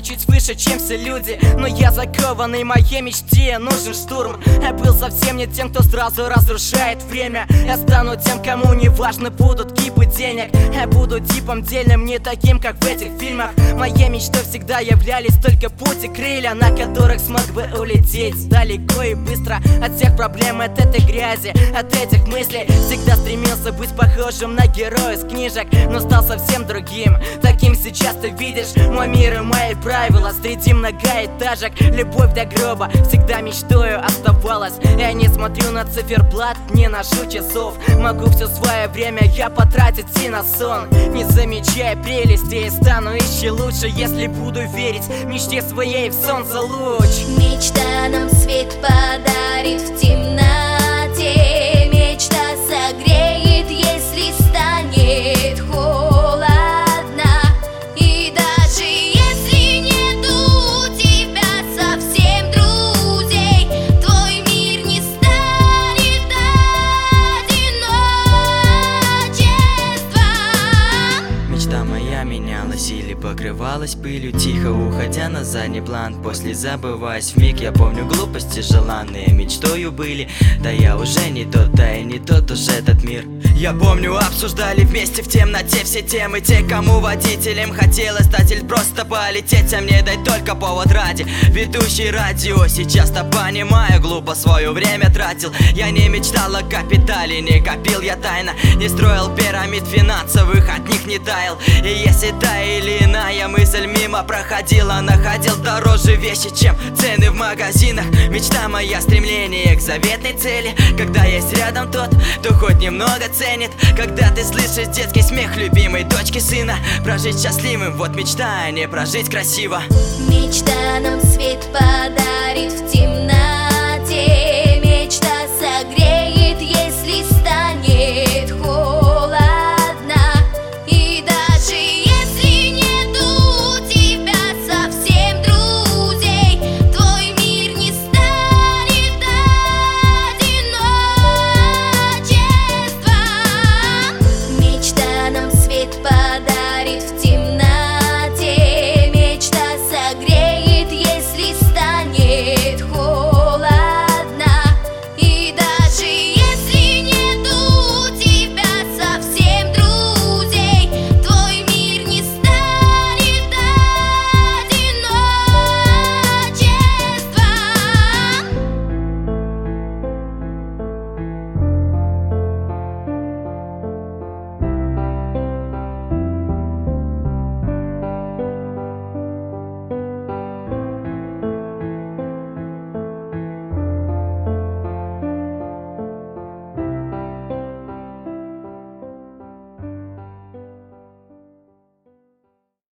чуть выше, чем все люди, но я закованный моей мечте, нужен штурм. Я был совсем не тем, кто сразу разрушает время. Я стану тем, кому не важны будут кипы денег. Я буду типом дельным, не таким, как в этих фильмах. Моей мечтой всегда являлись только пути, крылья, на которых смог бы улететь далеко и быстро от всех проблем, от этой грязи, от этих мыслей. Всегда стремился быть похожим на героя из книжек, но стал совсем другим. Таким сейчас ты видишь мой мир и мои правила среди многоэтажек. Любовь до гроба всегда мечтою оставалась. Я не смотрю на циферблат, не ношу часов. Могу все свое время я потратить и на сон, не замечая прелести, и стану еще лучше, если буду верить мечте своей в солнце луч. Мечта нам свет подарит в темноте. Мечта согреет, если станет холодно. И даже если нету у тебя совсем друзей, твой мир не станет одиночеством. Мечта моя менялась или покрывалась пылью, тихо уходя на задний план. После забываясь вмиг, я помню глупости желанные мечтою были. Да я уже не тот, да и не тот уже этот мир. Я помню, обсуждали вместе в темноте все темы. Те, кому водителем хотелось стать или просто полететь, а мне дай только повод ради. Ведущий радио, сейчас-то понимаю, глупо свое время тратил. Я не мечтал о капитале, не копил я тайно, не строил пирамид финансовых, от них не таял. И если та или иная мысль мимо проходила, находил дороже вещи, чем цены в магазинах. Мечта моя, стремление к заветной цели, когда есть рядом тот, кто хоть немного ценит. Когда ты слышишь детский смех любимой дочки сына, прожить счастливым, вот мечта, а не прожить красиво. Мечта нам свет подарит в темноте.